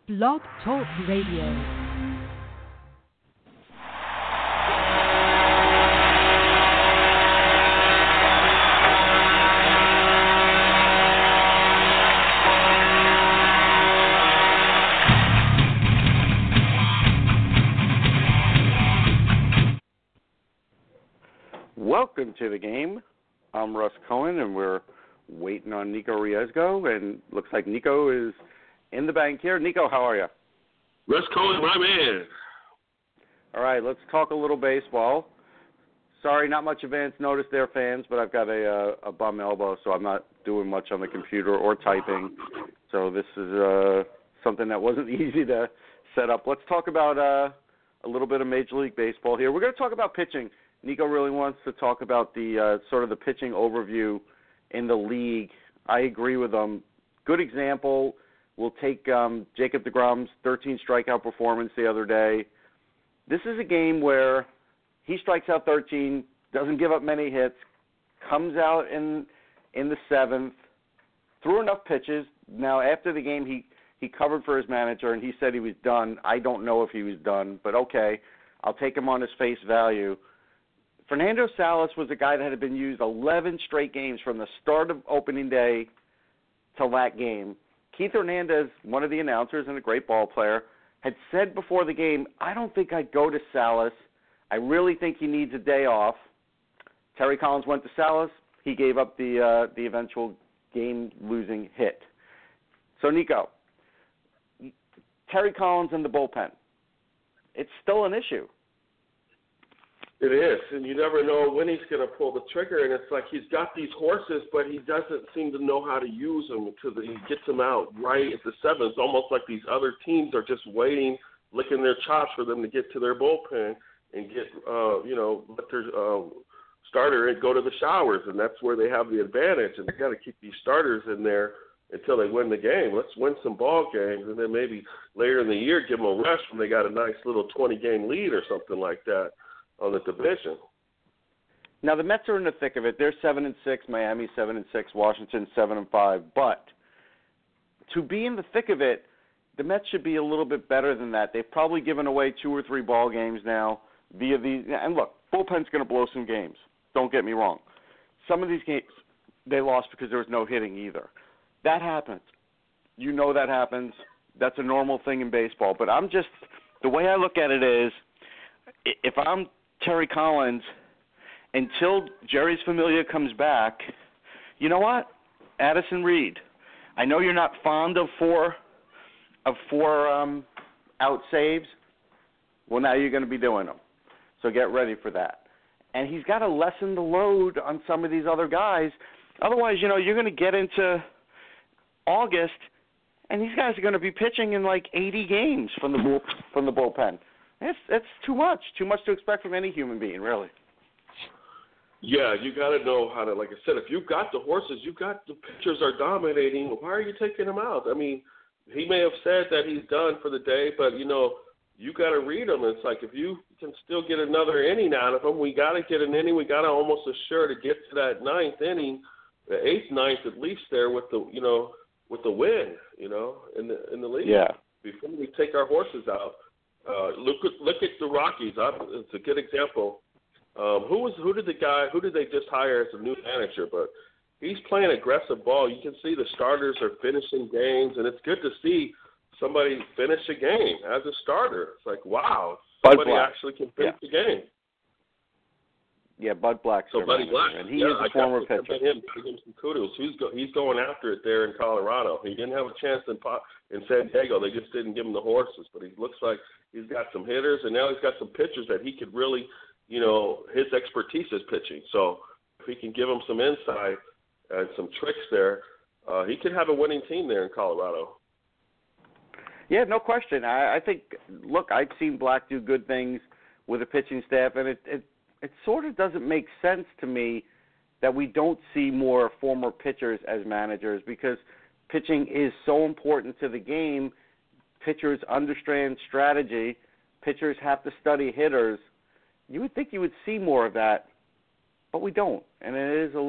Blog Talk Radio. Welcome to the game. I'm Russ Cohen, and we're waiting on Nico Riesgo, and looks like Nico is in the bank here. Nico, how are you? Russ Cohen, my man. All right, let's talk a little baseball. Sorry, not much advance notice there, fans, but I've got a bum elbow, so I'm not doing much on the computer or typing. So this is something that wasn't easy to set up. Let's talk about a little bit of Major League Baseball here. We're going to talk about pitching. Nico really wants to talk about the sort of the pitching overview in the league. I agree with him. Good example, we'll take Jacob deGrom's 13 strikeout performance the other day. This is a game where he strikes out 13, doesn't give up many hits, comes out in the seventh, threw enough pitches. Now, after the game, he covered for his manager, and he said he was done. I don't know if he was done, but okay, I'll take him on his face value. Fernando Salas was a guy that had been used 11 straight games from the start of opening day till that game. Keith Hernandez, one of the announcers and a great ball player, had said before the game, I don't think I'd go to Salas. I really think he needs a day off. Terry Collins went to Salas. He gave up the eventual game-losing hit. So, Nico, Terry Collins in the bullpen, it's still an issue. It is, and you never know when he's going to pull the trigger, and it's like he's got these horses, but he doesn't seem to know how to use them until he gets them out right at the seventh. It's almost like these other teams are just waiting, licking their chops for them to get to their bullpen and get, let their starter and go to the showers, and that's where they have the advantage, and they got to keep these starters in there until they win the game. Let's win some ball games, and then maybe later in the year give them a rest when they got a nice little 20-game lead or something like that on the division. Now the Mets are in the thick of it. They're 7-6, Miami 7-6, Washington 7-5. But to be in the thick of it, the Mets should be a little bit better than that. They've probably given away 2 or 3 ball games now via these. And look, bullpen's going to blow some games. Don't get me wrong. Some of these games they lost because there was no hitting either. That happens. You know that happens. That's a normal thing in baseball. But the way I look at it is, if I'm Terry Collins, until Jerry's Familia comes back, you know what? Addison Reed, I know you're not fond of four out saves. Well, now you're going to be doing them. So get ready for that. And he's got to lessen the load on some of these other guys. Otherwise, you're going to get into August, and these guys are going to be pitching in like 80 games from the bullpen. It's too much to expect from any human being, really. Yeah, you got to know how to, like I said, if you've got the horses, you've got the pitchers are dominating, why are you taking them out? I mean, he may have said that he's done for the day, but, you got to read them. It's like if you can still get another inning out of them, we got to get an inning. We got to almost assure to get to that ninth inning, the eighth, ninth at least there with the, with the win, in the league. Yeah. Before we take our horses out. Look at the Rockies. It's a good example. Who did they just hire as a new manager? But he's playing aggressive ball. You can see the starters are finishing games, and it's good to see somebody finish a game as a starter. It's like, wow, somebody actually can finish the game. Yeah, Bud Black's so Buddy Black, and he is a former pitcher. Give him some kudos. He's going after it there in Colorado. He didn't have a chance in San Diego. They just didn't give him the horses. But he looks like he's got some hitters, and now he's got some pitchers that he could really, his expertise is pitching. So if he can give him some insight and some tricks there, he could have a winning team there in Colorado. Yeah, no question. I think, look, I've seen Black do good things with a pitching staff, and it sort of doesn't make sense to me that we don't see more former pitchers as managers, because pitching is so important to the game. Pitchers understand strategy. Pitchers have to study hitters. You would think you would see more of that, but we don't, and it is a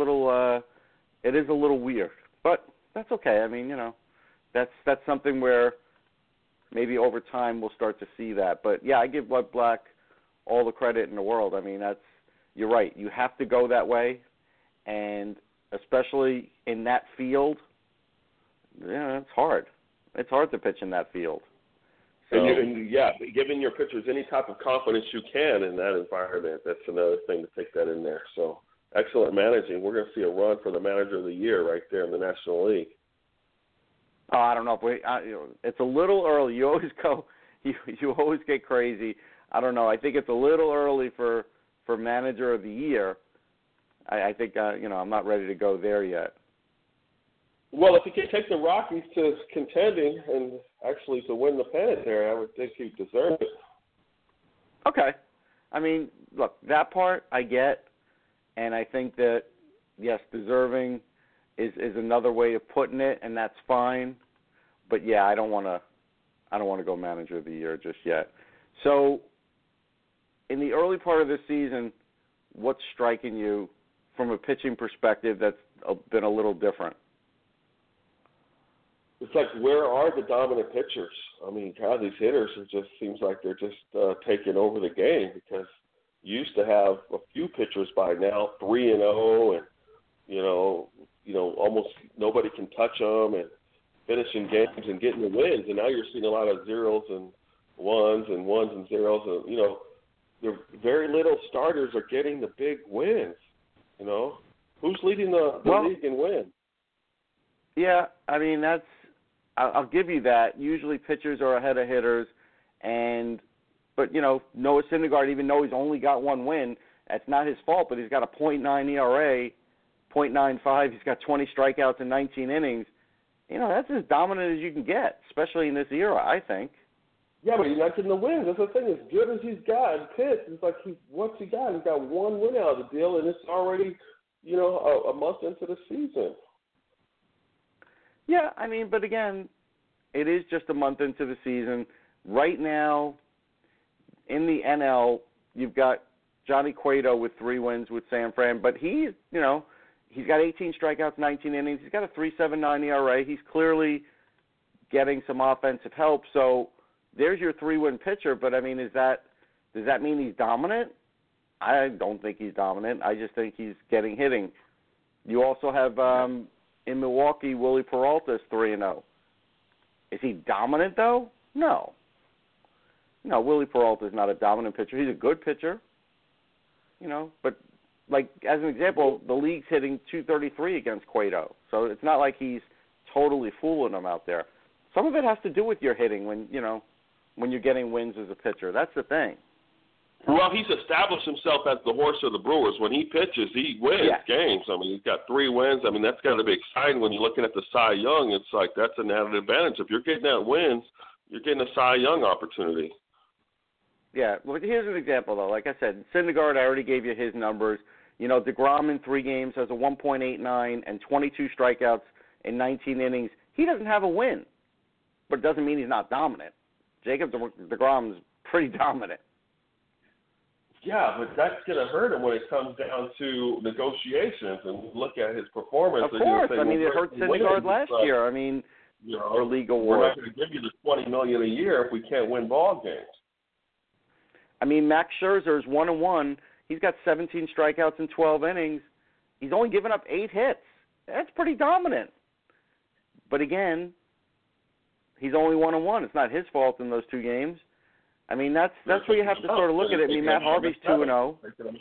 little weird. But that's okay. I mean, that's something where maybe over time we'll start to see that. But, yeah, I give Bud Black all the credit in the world. I mean, you're right. You have to go that way, and especially in that field, it's hard. It's hard to pitch in that field. So, giving your pitchers any type of confidence you can in that environment, that's another thing to take that in there. So, excellent managing. We're going to see a run for the manager of the year right there in the National League. Oh, I don't know if it's a little early. You always go, you always get crazy. I don't know. I think it's a little early for manager of the year. I think I'm not ready to go there yet. Well, if he can take the Rockies to contending and actually to win the pennant there, I would think he deserved it. Okay. I mean, look, that part I get, and I think that yes, deserving is another way of putting it, and that's fine. But yeah, I don't want to go manager of the year just yet. So, in the early part of this season, what's striking you from a pitching perspective that's been a little different? It's like, where are the dominant pitchers? I mean, God, these hitters, it just seems like they're just taking over the game, because you used to have a few pitchers by now, 3-0, and almost nobody can touch them and finishing games and getting the wins. And now you're seeing a lot of zeros and ones and zeros. And, the very little starters are getting the big wins. Who's leading the league in wins? Yeah, I mean, I'll give you that. Usually pitchers are ahead of hitters, but Noah Syndergaard, even though he's only got one win, that's not his fault, but he's got a .9 ERA, .95. He's got 20 strikeouts in 19 innings. That's as dominant as you can get, especially in this era, I think. Yeah, but he's not getting the wins. That's the thing. As good as he's got in pitch, it's like what's he got? He's got one win out of the deal, and it's already, a month into the season. Yeah, I mean, but again, it is just a month into the season. Right now, in the NL, you've got Johnny Cueto with 3 wins with San Fran, but he's got 18 strikeouts, 19 innings. He's got a 3.79 ERA. He's clearly getting some offensive help. So there's your 3-win pitcher. But I mean, does that mean he's dominant? I don't think he's dominant. I just think he's getting hitting. You also have in Milwaukee, Willie Peralta is 3-0. Is he dominant though? No. No, Willie Peralta is not a dominant pitcher. He's a good pitcher. But like as an example, the league's hitting .233 against Cueto, so it's not like he's totally fooling them out there. Some of it has to do with your hitting when you're getting wins as a pitcher. That's the thing. Well, he's established himself as the horse of the Brewers. When he pitches, he wins games. I mean, he's got 3 wins. I mean, that's got to be exciting when you're looking at the Cy Young. It's like that's an added advantage. If you're getting that wins, you're getting a Cy Young opportunity. Yeah, well, here's an example, though. Like I said, Syndergaard, I already gave you his numbers. DeGrom in 3 games has a 1.89 and 22 strikeouts in 19 innings. He doesn't have a win, but it doesn't mean he's not dominant. Jacob DeGrom is pretty dominant. Yeah, but that's going to hurt him when it comes down to negotiations and look at his performance. Of course. I mean, it hurt Syndergaard last year. I mean, for league award. We're not going to give you the $20 million a year if we can't win ball games. I mean, Max Scherzer is 1-1. He's got 17 strikeouts in 12 innings. He's only given up 8 hits. That's pretty dominant. But again, he's only 1-1. It's not his fault in those 2 games. I mean, that's where you have to sort of look at it. I mean, Matt Harvey's 2-0.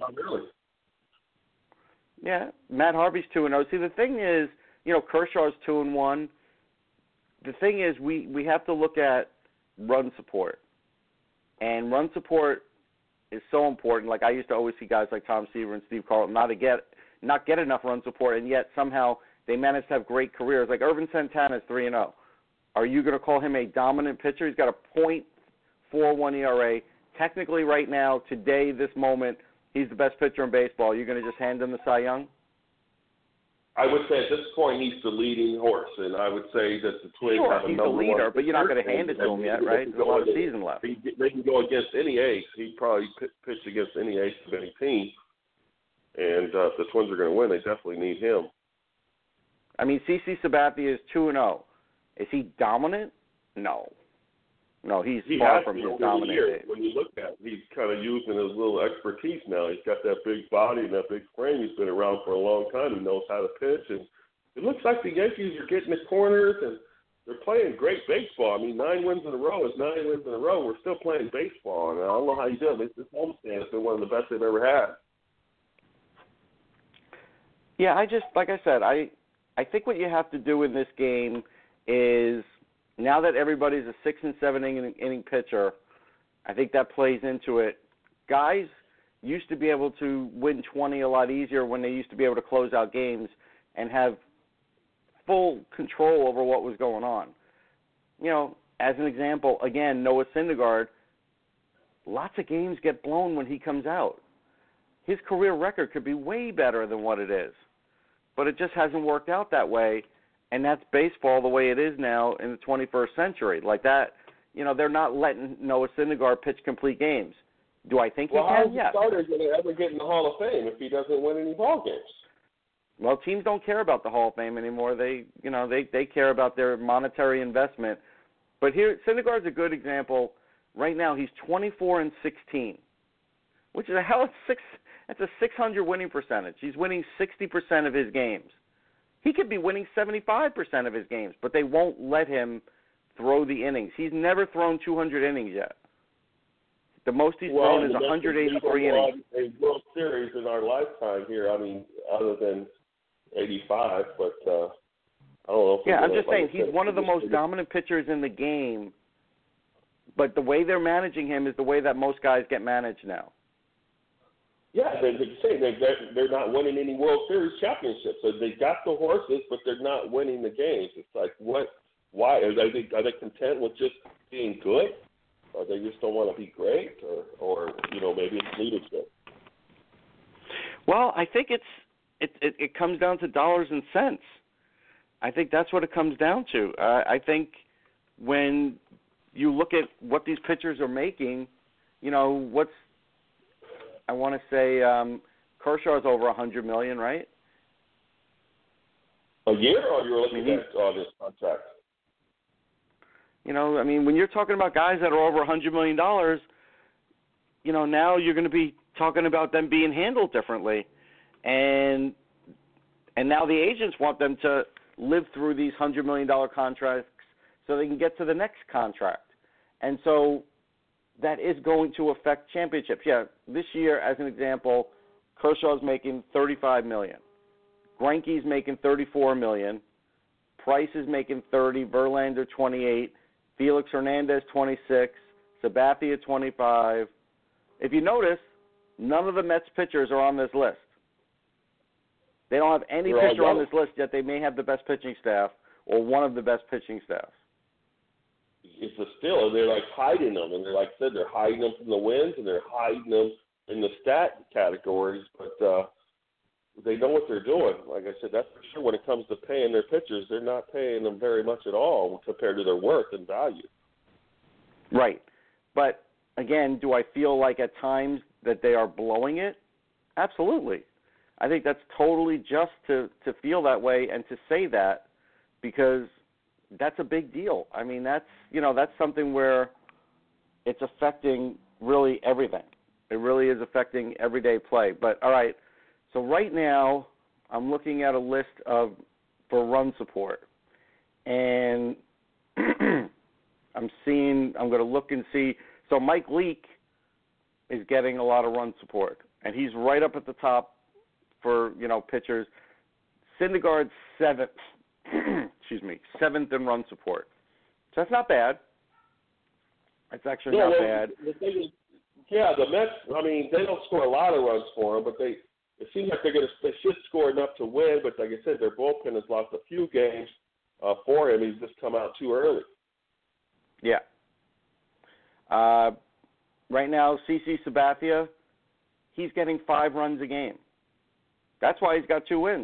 Yeah, Matt Harvey's 2-0. See, the thing is, Kershaw's 2-1. The thing is, we have to look at run support. And run support is so important. Like I used to always see guys like Tom Seaver and Steve Carlton not get enough run support, and yet somehow they manage to have great careers. Like Irvin Santana is 3-0. Are you going to call him a dominant pitcher? He's got a .41 ERA. Technically, right now, today, this moment, he's the best pitcher in baseball. You're going to just hand him the Cy Young? I would say at this point he's the leading horse, and I would say that the Twins have a he's number the leader, one, but you're not going to hand it to him yet, right? There's a lot of season left. They can go against any ace. He'd probably pitch against any ace of any team, and if the Twins are going to win, they definitely need him. I mean, CC Sabathia is 2-0. Is he dominant? No. No, he's he far has from been his over the dominant years. days. When you look at it, he's kind of using his little expertise now. He's got that big body and that big frame. He's been around for a long time. He knows how to pitch, and it looks like the Yankees are getting the corners, and they're playing great baseball. I mean, 9 wins in a row is 9 wins in a row. We're still playing baseball, and I don't know how you do it. This homestand has been one of the best they've ever had. Yeah, like I said, I think what you have to do in this game is, now that everybody's a 6 and 7 inning pitcher, I think that plays into it. Guys used to be able to win 20 a lot easier when they used to be able to close out games and have full control over what was going on. You know, as an example, again, Noah Syndergaard, lots of games get blown when he comes out. His career record could be way better than what it is, but it just hasn't worked out that way, and that's baseball the way it is now in the 21st century. Like that, you know, they're not letting Noah Syndergaard pitch complete games. Do I think he can? How's Yes. the starter going to ever get in the Hall of Fame if he doesn't win any ball games? Well, teams don't care about the Hall of Fame anymore. They care about their monetary investment. But here, Syndergaard's a good example. Right now, he's 24 and 16, which is that's a 600 winning percentage. He's winning 60% of his games. He could be winning 75% of his games, but they won't let him throw the innings. He's never thrown 200 innings yet. The most he's thrown is 183 innings. A World Series in our lifetime here. I mean, other than 85, but I don't know. Yeah, I'm just saying he's one of the most dominant pitchers in the game, but the way they're managing him is the way that most guys get managed now. Yeah, they're not winning any World Series championships. So they got the horses, but they're not winning the games. It's like, what? Why? Are they content with just being good? Or they just don't want to be great? Or you know, maybe it's leadership. Well, I think it comes down to dollars and cents. I think that's what it comes down to. I think when you look at what these pitchers are making, you know, I want to say Kershaw's over $100 million, right? A year, or you're looking at this contract? You know, I mean, when you're talking about guys that are over $100 million, you know, now you're going to be talking about them being handled differently. And now the agents want them to live through these $100 million contracts so they can get to the next contract. And so that is going to affect championships. Yeah, this year, as an example, Kershaw's making $35 million. Greinke's making $34 million. Price is making $30. Verlander $28. Felix Hernandez $26. Sabathia $25. If you notice, none of the Mets pitchers are on this list. They don't have any pitcher on this list, yet they may have the best pitching staff or one of the best pitching staffs. It's a steal, and they're like hiding them, and like I said, they're hiding them from the wins, and they're hiding them in the stat categories, but they know what they're doing. Like I said, that's for sure. When it comes to paying their pitchers, they're not paying them very much at all compared to their worth and value. Right. But, again, do I feel like at times that they are blowing it? Absolutely. I think that's totally just to feel that way and to say that, because that's a big deal. I mean, that's something where it's affecting really everything. It really is affecting everyday play. But, all right, so right now I'm looking at a list for run support. And I'm going to look and see. So Mike Leake is getting a lot of run support, and he's right up at the top for, pitchers. Syndergaard's seventh in run support. So that's not bad. It's actually not bad. The thing is, the Mets, I mean, they don't score a lot of runs for him, but it seems like they should score enough to win. But like I said, their bullpen has lost a few games for him. He's just come out too early. Yeah. Right now, CC Sabathia, he's getting 5 runs a game. That's why he's got 2 wins.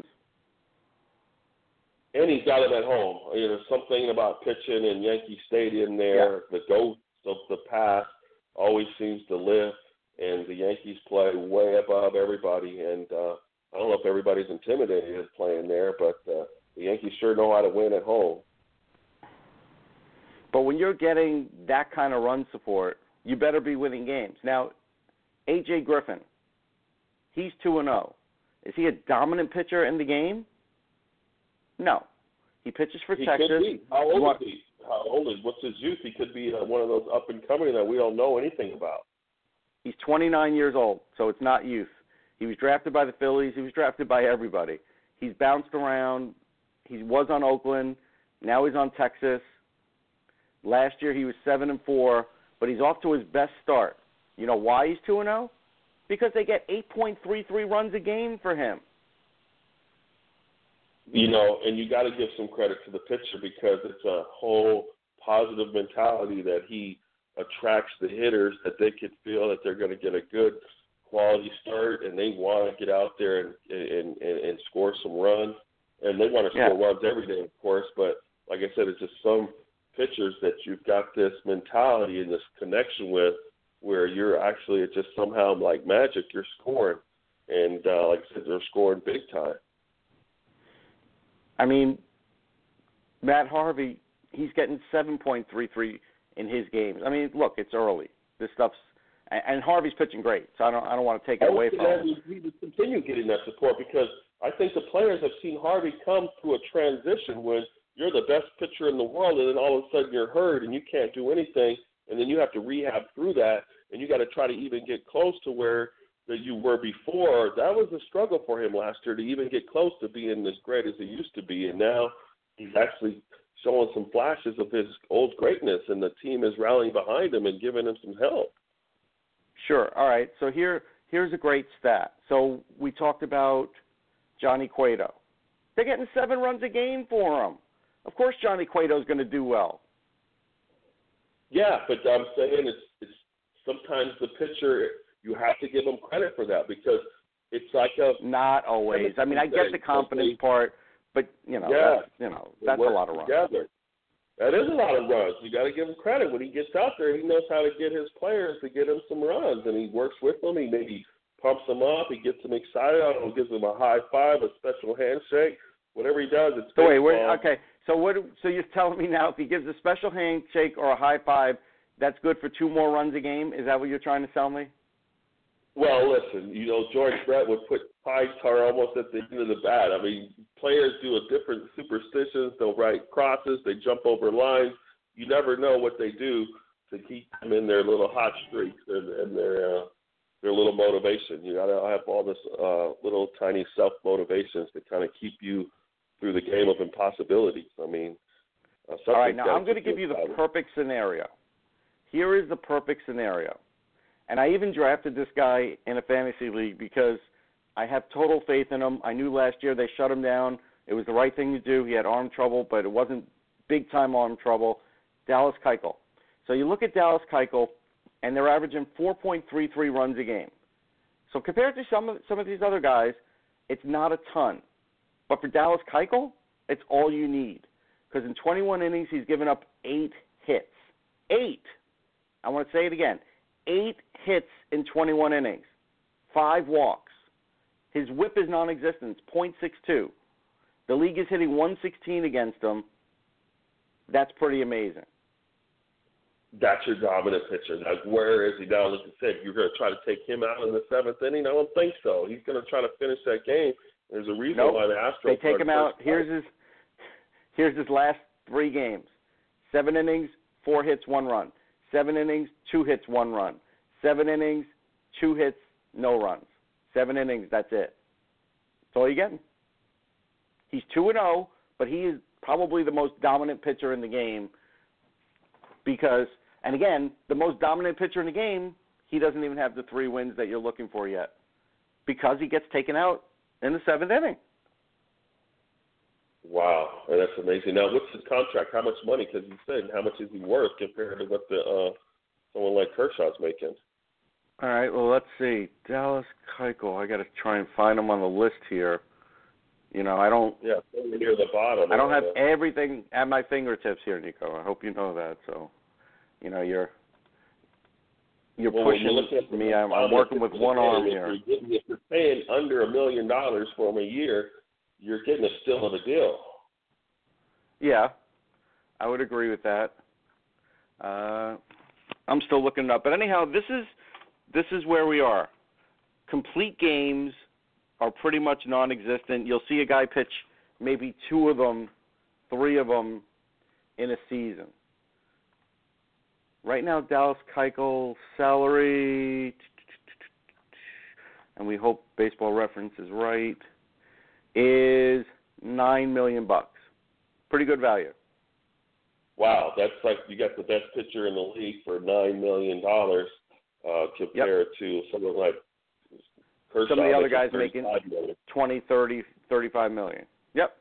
And he's got him at home. There's something about pitching in Yankee Stadium there. Yeah. The ghost of the past always seems to live, and the Yankees play way above everybody. And I don't know if everybody's intimidated playing there, but the Yankees sure know how to win at home. But when you're getting that kind of run support, you better be winning games. Now, A.J. Griffin, he's 2-0. Is he a dominant pitcher in the game? No. He pitches for Texas. Could be. How old is he? What's his youth? He could be one of those up-and-coming that we don't know anything about. He's 29 years old, so it's not youth. He was drafted by the Phillies. He was drafted by everybody. He's bounced around. He was on Oakland. Now he's on Texas. Last year he was 7-4, but he's off to his best start. You know why he's 2-0? Because they get 8.33 runs a game for him. You know, and you got to give some credit to the pitcher because it's a whole positive mentality that he attracts the hitters, that they could feel that they're going to get a good quality start, and they want to get out there and score some runs. And they want to score runs every day, of course, but like I said, it's just some pitchers that you've got this mentality and this connection with where you're actually, it's just somehow like magic, you're scoring. And like I said, they're scoring big time. I mean, Matt Harvey, he's getting 7.33 in his games. I mean, look, it's early. This stuff's and Harvey's pitching great, so I don't want to take it away from him. He would continue getting that support because I think the players have seen Harvey come to a transition when you're the best pitcher in the world, and then all of a sudden you're hurt and you can't do anything, and then you have to rehab through that, and you got to try to even get close to where that you were before. That was a struggle for him last year to even get close to being as great as he used to be, and now he's actually showing some flashes of his old greatness, and the team is rallying behind him and giving him some help. Sure. All right. So here's a great stat. So we talked about Johnny Cueto. They're getting 7 runs a game for him. Of course Johnny Cueto is going to do well. Yeah, but I'm saying it's sometimes the pitcher, you have to give him credit for that because it's like not always. I mean, I get the confidence part, but that's a lot of runs. Together. That is a lot of runs. You got to give him credit. When he gets out there, he knows how to get his players to get him some runs, and he works with them. He maybe pumps them up. He gets them excited. I don't know, gives them a high five, a special handshake. Whatever he does, it's so okay. So you're telling me now if he gives a special handshake or a high five, that's good for 2 more runs a game? Is that what you're trying to tell me? Well, listen, George Brett would put pie tar almost at the end of the bat. I mean, players do a different superstitions. They'll write crosses. They jump over lines. You never know what they do to keep them in their little hot streaks and their little motivation. You got to have all this little tiny self-motivations to kind of keep you through the game of impossibilities. I mean, all right, now I'm going to give you the perfect scenario. Here is the perfect scenario. And I even drafted this guy in a fantasy league because I have total faith in him. I knew last year they shut him down. It was the right thing to do. He had arm trouble, but it wasn't big-time arm trouble. Dallas Keuchel. So you look at Dallas Keuchel, and they're averaging 4.33 runs a game. So compared to some of these other guys, it's not a ton. But for Dallas Keuchel, it's all you need. Because in 21 innings, he's given up 8 hits. 8. I want to say it again. 8 hits in 21 innings, 5 walks. His whip is non-existent, .62. The league is hitting 116 against him. That's pretty amazing. That's your dominant pitcher. Now, where is he now? Like you said, you're going to try to take him out in the 7th inning? I don't think so. He's going to try to finish that game. There's a reason why the Astros. They take him out. Here's his last 3 games. 7 innings, 4 hits, 1 run. 7 innings, 2 hits, 1 run. 7 innings, 2 hits, no runs. 7 innings, that's it. That's all you're getting. He's 2-0, but he is probably the most dominant pitcher in the game because, and again, the most dominant pitcher in the game, he doesn't even have the 3 wins that you're looking for yet because he gets taken out in the 7th inning. Wow, and that's amazing. Now, what's his contract? How much money? Because you said how much is he worth compared to what someone like Kershaw's making? All right, well, let's see. Dallas Keuchel. I got to try and find him on the list here. I don't. Yeah, near the bottom. I don't have everything at my fingertips here, Nico. I hope you know that. So, you're pushing me. I'm working with one arm here. If you're paying under $1 million for him a year, you're getting a steal of a deal. Yeah, I would agree with that. I'm still looking it up. But anyhow, this is where we are. Complete games are pretty much non-existent. You'll see a guy pitch maybe 2 of them, 3 of them in a season. Right now, Dallas Keuchel's salary, and we hope Baseball Reference is right, is $9 million. Pretty good value. Wow, that's like you got the best pitcher in the league for $9 million compared to someone like Kershaw. Some of the other guys making million. 20, 30, 35 million. Yep.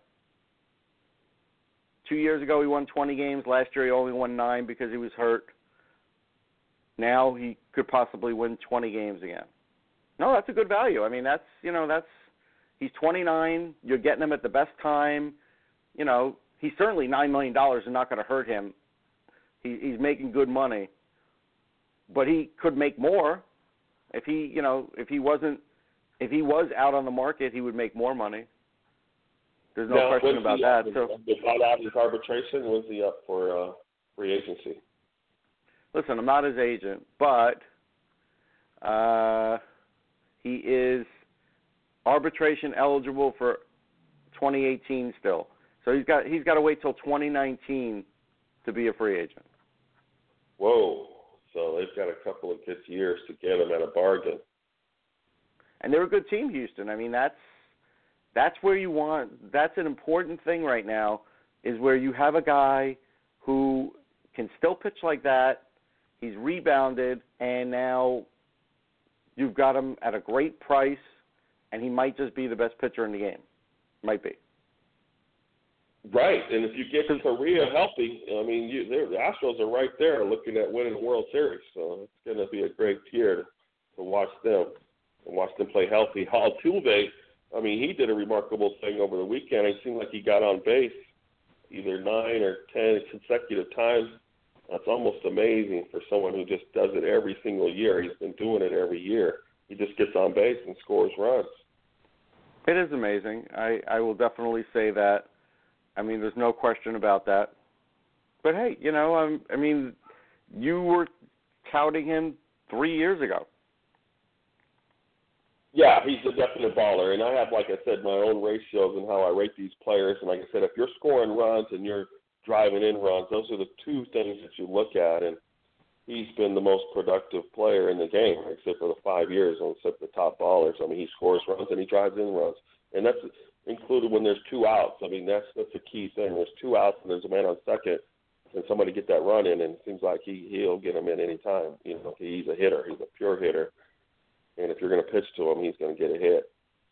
2 years ago, he won 20 games. Last year, he only won 9 because he was hurt. Now he could possibly win 20 games again. No, that's a good value. I mean, he's 29. You're getting him at the best time. He's certainly $9 million and not going to hurt him. He's making good money, but he could make more if he was out on the market, he would make more money. There's no question about that. So, out his arbitration, was he up for free agency? Listen, I'm not his agent, but he is arbitration eligible for 2018 still. So he's got to wait till 2019 to be a free agent. Whoa! So they've got a couple of good years to get him at a bargain. And they're a good team, Houston. I mean, that's where you want. That's an important thing right now, is where you have a guy who can still pitch like that. He's rebounded, and now you've got him at a great price, and he might just be the best pitcher in the game. Might be. Right, and if you get Correa healthy, I mean, the Astros are right there looking at winning the World Series. So it's going to be a great year to watch them and watch them play healthy. Altuve, I mean, he did a remarkable thing over the weekend. It seemed like he got on base either 9 or 10 consecutive times. That's almost amazing for someone who just does it every single year. He's been doing it every year. He just gets on base and scores runs. It is amazing. I will definitely say that. I mean, there's no question about that. But, hey, I mean, you were touting him 3 years ago. Yeah, he's a definite baller. And I have, like I said, my own ratios and how I rate these players. And like I said, if you're scoring runs and you're driving in runs, those are the 2 things that you look at. And he's been the most productive player in the game, except for the 5 years, except the top ballers. I mean, he scores runs and he drives in runs. And that's included when there's 2 outs. I mean, that's a key thing. There's 2 outs and there's a man on second, and somebody get that run in, and it seems like he'll get him in any time. He's a hitter. He's a pure hitter. And if you're going to pitch to him, he's going to get a hit.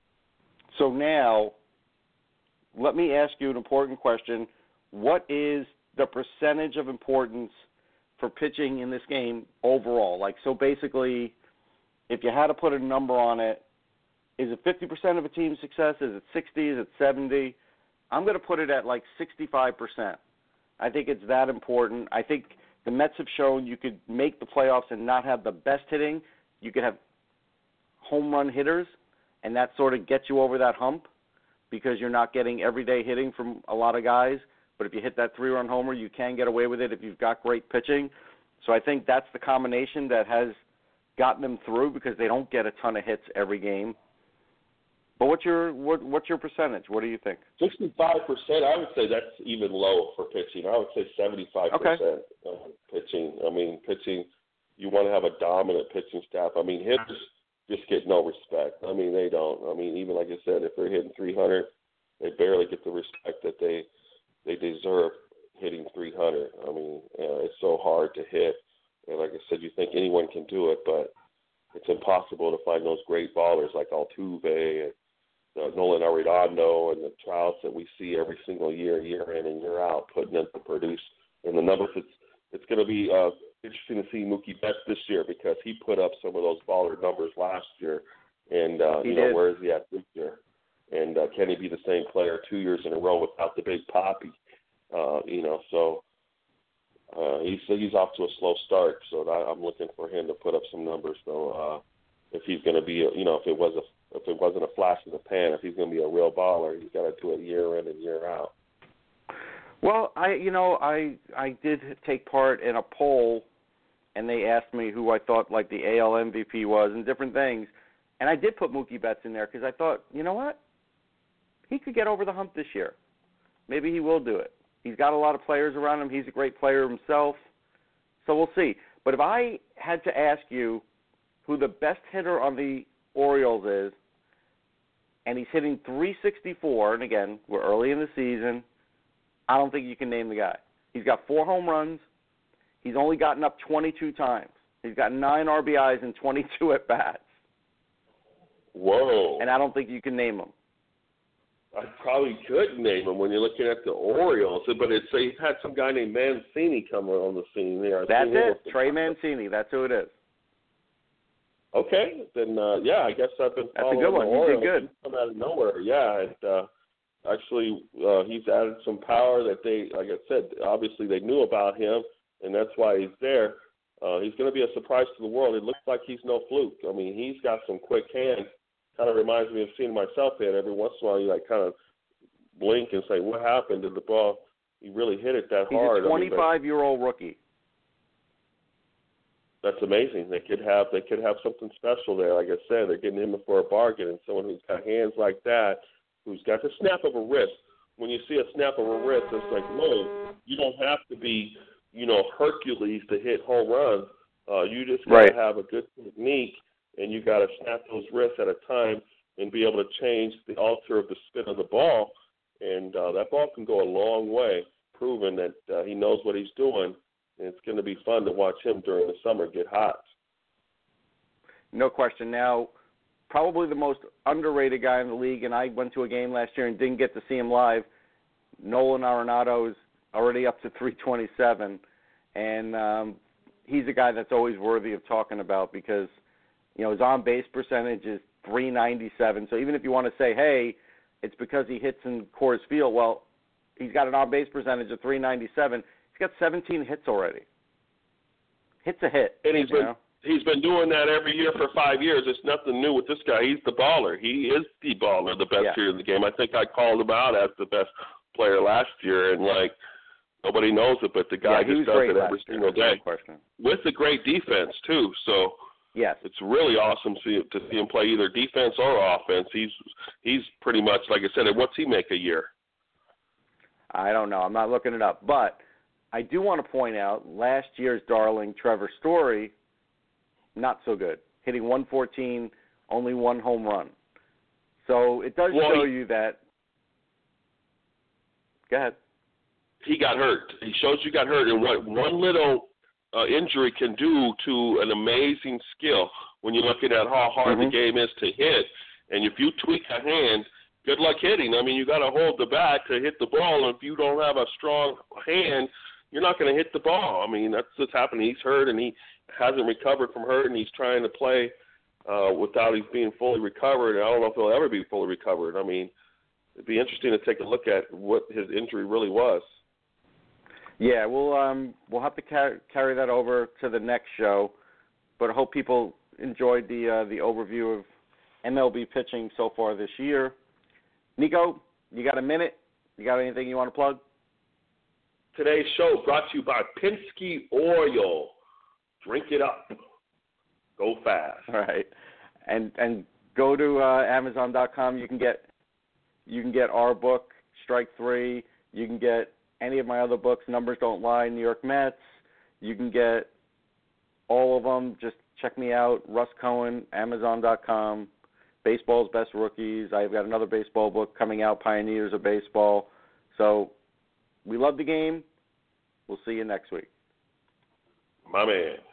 So now, let me ask you an important question. What is the percentage of importance for pitching in this game overall? Like, so basically, if you had to put a number on it, is it 50% of a team's success? Is it 60? Is it 70? I'm going to put it at like 65%. I think it's that important. I think the Mets have shown you could make the playoffs and not have the best hitting. You could have home run hitters, and that sort of gets you over that hump because you're not getting everyday hitting from a lot of guys. But if you hit that 3-run homer, you can get away with it if you've got great pitching. So I think that's the combination that has gotten them through because they don't get a ton of hits every game. But what's your percentage? What do you think? 65%, I would say that's even low for pitching. I would say 75% pitching. I mean, pitching, you want to have a dominant pitching staff. I mean, hitters just get no respect. I mean, they don't. I mean, even like I said, if they're hitting 300, they barely get the respect that they deserve hitting 300. I mean, it's so hard to hit. And like I said, you think anyone can do it, but it's impossible to find those great ballers like Altuve and Nolan Arenado and the Trouts that we see every single year in and year out, putting them to produce. And the numbers, it's going to be interesting to see Mookie Betts this year because he put up some of those baller numbers last year. And, where is he at this year? And can he be the same player 2 years in a row without the big poppy? So he's off to a slow start. So I'm looking for him to put up some numbers. So if he's going to be, if it wasn't a flash in the pan, if he's going to be a real baller, he's got to do it year in and year out. Well, I did take part in a poll, and they asked me who I thought like the AL MVP was and different things, and I did put Mookie Betts in there because I thought, you know what, he could get over the hump this year. Maybe he will do it. He's got a lot of players around him. He's a great player himself, so we'll see. But if I had to ask you who the best hitter on the Orioles is, and he's hitting .364, and again, we're early in the season, I don't think you can name the guy. He's got 4 home runs. He's only gotten up 22 times. He's got 9 RBIs and 22 at-bats. Whoa. And I don't think you can name him. I probably could name him when you're looking at the Orioles, but they had some guy named Mancini come on the scene there. That's it, Trey Mancini. That's who it is. Okay, then, I guess I've been following the Orioles. You did good. Come out of nowhere, yeah. Actually, he's added some power that they, like I said, obviously they knew about him, and that's why he's there. He's going to be a surprise to the world. It looks like he's no fluke. I mean, he's got some quick hands. Kind of reminds me of seeing myself hit. Every once in a while, you like kind of blink and say, "What happened? Did the ball? He really hit it that hard?" He's a 25-year-old rookie. That's amazing. They could have something special there. Like I said, they're getting him for a bargain, and someone who's got hands like that, who's got the snap of a wrist. When you see a snap of a wrist, it's like, whoa, you don't have to be, Hercules to hit home runs. You just got to have a good technique, and you got to snap those wrists at a time and be able to change the alter of the spin of the ball. And that ball can go a long way, proving that he knows what he's doing. And it's going to be fun to watch him during the summer get hot. No question. Now, probably the most underrated guy in the league, and I went to a game last year and didn't get to see him live. Nolan Arenado is already up to .327, and he's a guy that's always worthy of talking about because, his on-base percentage is .397. So even if you want to say, hey, it's because he hits in Coors Field, well, he's got an on-base percentage of .397. He's got 17 hits already. Hit's a hit. And he's been doing that every year for 5 years. It's nothing new with this guy. He's the baller. He is the baller, the best hitter in the game. I think I called him out as the best player last year, and nobody knows it, but the guy just does it every single day. No question. With a great defense too. So yes, it's really awesome to see him play either defense or offense. He's pretty much, like I said, what's he make a year? I don't know. I'm not looking it up, but I do want to point out last year's darling Trevor Story, not so good, hitting .114, only 1 home run. So it does show you that. Go ahead. He got hurt. He shows you got hurt, and what one little injury can do to an amazing skill when you're looking at how hard the game is to hit. And if you tweak a hand, good luck hitting. I mean, you got to hold the bat to hit the ball, and if you don't have a strong hand, you're not going to hit the ball. I mean, that's what's happening. He's hurt, and he hasn't recovered from hurt, and he's trying to play without his being fully recovered. And I don't know if he'll ever be fully recovered. I mean, it'd be interesting to take a look at what his injury really was. Yeah, we'll have to carry that over to the next show, but I hope people enjoyed the overview of MLB pitching so far this year. Nico, you got a minute? You got anything you want to plug? Today's show brought to you by Penske Oil. Drink it up. Go fast. All right. And go to Amazon.com. You can get our book, Strike 3. You can get any of my other books, Numbers Don't Lie, New York Mets. You can get all of them. Just check me out, Russ Cohen, Amazon.com. Baseball's Best Rookies. I've got another baseball book coming out, Pioneers of Baseball. So we love the game. We'll see you next week. My man.